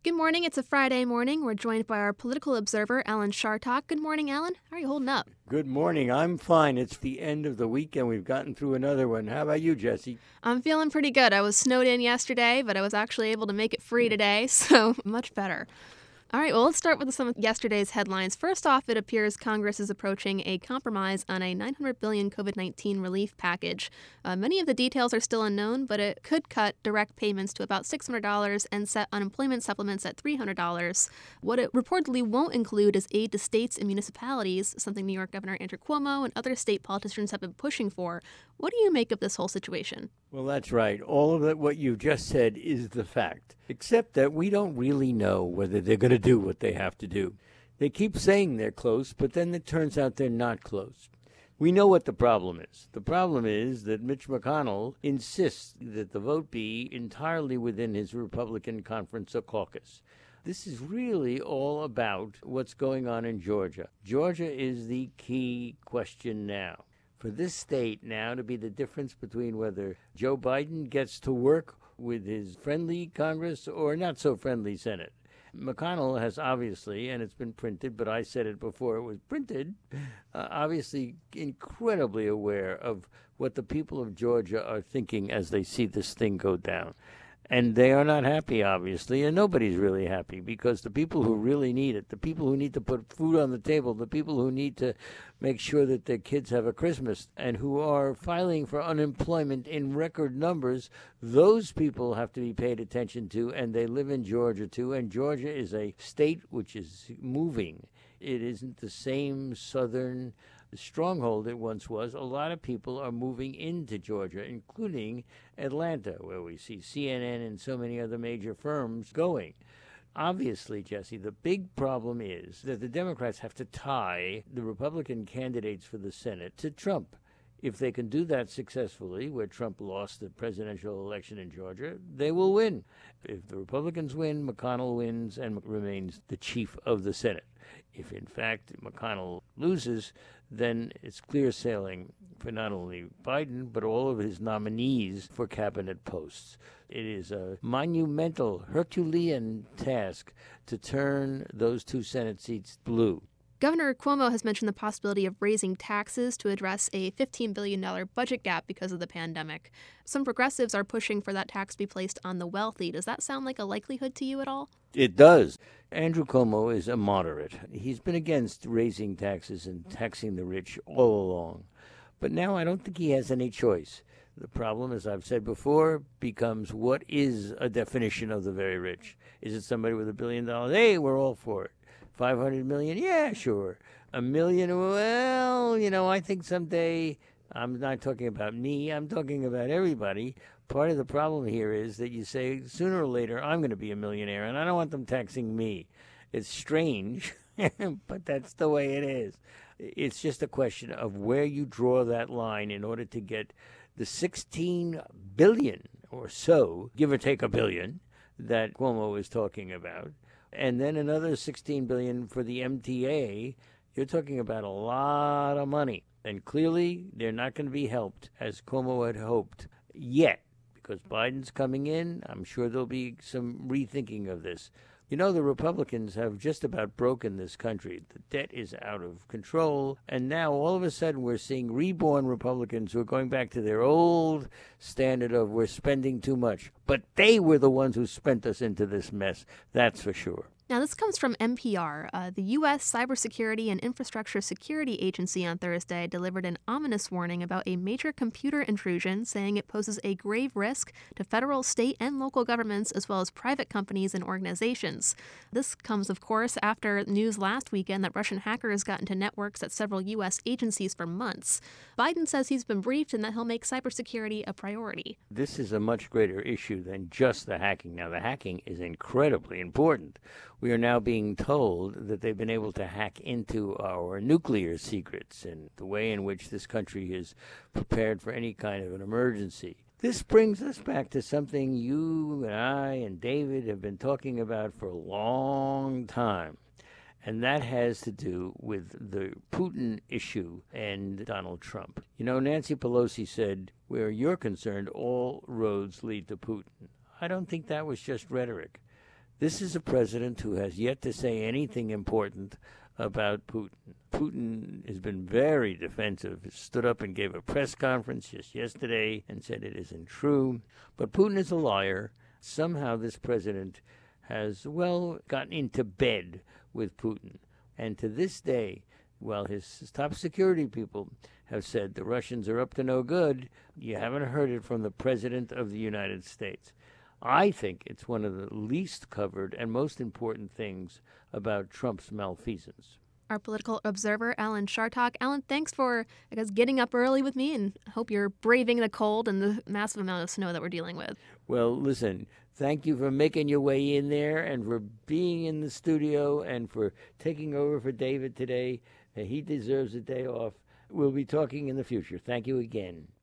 Good morning. It's a Friday morning. We're joined by our political observer, Alan Chartock. Good morning, Alan. How are you holding up? Good morning. I'm fine. It's the end of the week and we've gotten through another one. How about you, Jesse? I'm feeling pretty good. I was snowed in yesterday, but I was actually able to make it free today, so much better. All right, well, let's start with some of yesterday's headlines. First off, it appears Congress is approaching a compromise on a $900 billion COVID-19 relief package. Many of the details are still unknown, but it could cut direct payments to about $600 and set unemployment supplements at $300. What it reportedly won't include is aid to states and municipalities, something New York Governor Andrew Cuomo and other state politicians have been pushing for. What do you make of this whole situation? Well, that's right. All of it, what you just said is the fact, except that we don't really know whether they're going to do what they have to do. They keep saying they're close, but then it turns out they're not close. We know what the problem is. The problem is that Mitch McConnell insists that the vote be entirely within his Republican conference or caucus. This is really all about what's going on in Georgia. Georgia is the key question now. For this state now to be the difference between whether Joe Biden gets to work with his friendly Congress or not so friendly Senate. McConnell has obviously, and it's been printed, but I said it before it was printed, obviously incredibly aware of what the people of Georgia are thinking as they see this thing go down. And they are not happy, obviously, and nobody's really happy because the people who really need it, the people who need to put food on the table, the people who need to make sure that their kids have a Christmas and who are filing for unemployment in record numbers, those people have to be paid attention to, and they live in Georgia, too. And Georgia is a state which is moving. It isn't the same southern stronghold it once was. A lot of people are moving into Georgia, including Atlanta, where we see CNN and so many other major firms going. Obviously, Jesse, the big problem is that the Democrats have to tie the Republican candidates for the Senate to Trump. If they can do that successfully, where Trump lost the presidential election in Georgia, they will win. If the Republicans win, McConnell wins and remains the chief of the Senate. If, in fact, McConnell loses, then it's clear sailing for not only Biden, but all of his nominees for cabinet posts. It is a monumental, Herculean task to turn those two Senate seats blue. Governor Cuomo has mentioned the possibility of raising taxes to address a $15 billion budget gap because of the pandemic. Some progressives are pushing for that tax to be placed on the wealthy. Does that sound like a likelihood to you at all? It does. Andrew Cuomo is a moderate. He's been against raising taxes and taxing the rich all along. But now I don't think he has any choice. The problem, as I've said before, becomes what is a definition of the very rich? Is it somebody with $1 billion? Hey, we're all for it. 500 million? Yeah, sure. $1 million? Well, I think someday, I'm not talking about me, I'm talking about everybody. Part of the problem here is that you say, sooner or later, I'm going to be a millionaire, and I don't want them taxing me. It's strange, but that's the way it is. It's just a question of where you draw that line in order to get the 16 billion or so, give or take a billion, that Cuomo is talking about. And then another 16 billion for the MTA. You're talking about a lot of money. And clearly, they're not going to be helped, as Cuomo had hoped, yet. Because Biden's coming in, I'm sure there'll be some rethinking of this. The Republicans have just about broken this country. The debt is out of control. And now, all of a sudden, we're seeing reborn Republicans who are going back to their old standard of we're spending too much. But they were the ones who spent us into this mess. That's for sure. Now, this comes from NPR. The U.S. Cybersecurity and Infrastructure Security Agency on Thursday delivered an ominous warning about a major computer intrusion, saying it poses a grave risk to federal, state, and local governments, as well as private companies and organizations. This comes, of course, after news last weekend that Russian hackers got into networks at several U.S. agencies for months. Biden says he's been briefed and that he'll make cybersecurity a priority. This is a much greater issue than just the hacking. Now, the hacking is incredibly important. We are now being told that they've been able to hack into our nuclear secrets and the way in which this country is prepared for any kind of an emergency. This brings us back to something you and I and David have been talking about for a long time. And that has to do with the Putin issue and Donald Trump. Nancy Pelosi said, where you're concerned, all roads lead to Putin. I don't think that was just rhetoric. This is a president who has yet to say anything important about Putin. Putin has been very defensive. He stood up and gave a press conference just yesterday and said it isn't true. But Putin is a liar. Somehow this president has, well, gotten into bed with Putin. And to this day, while his top security people have said the Russians are up to no good, you haven't heard it from the President of the United States. I think it's one of the least covered and most important things about Trump's malfeasance. Our political observer, Alan Chartock. Alan, thanks for, getting up early with me, and I hope you're braving the cold and the massive amount of snow that we're dealing with. Well, listen, thank you for making your way in there and for being in the studio and for taking over for David today. He deserves a day off. We'll be talking in the future. Thank you again.